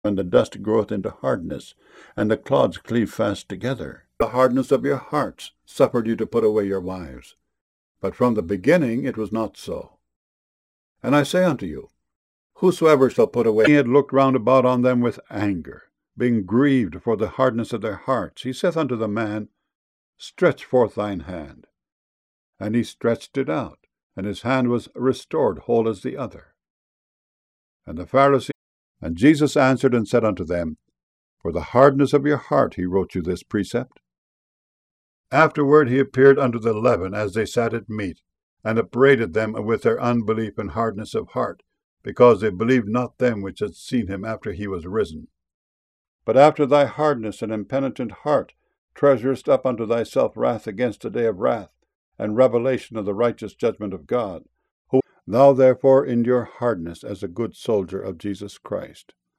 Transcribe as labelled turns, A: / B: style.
A: and the dust groweth into hardness, and the clods cleave fast together. The hardness of your hearts suffered you to put away your wives. But from the beginning it was not so. And I say unto you, whosoever shall put away, he had looked round about on them with anger, being grieved for the hardness of their hearts, he saith unto the man, Stretch forth thine hand. And he stretched it out, and his hand was restored whole as the other. And Jesus answered and said unto them, For the hardness of your heart he wrote you this precept. Afterward he appeared unto the 11 as they sat at meat, and upbraided them with their unbelief and hardness of heart, because they believed not them which had seen him after he was risen. But after thy hardness and impenitent heart treasurest up unto thyself wrath against the day of wrath, and revelation of the righteous judgment of God. Thou therefore endure hardness as a good soldier of Jesus Christ.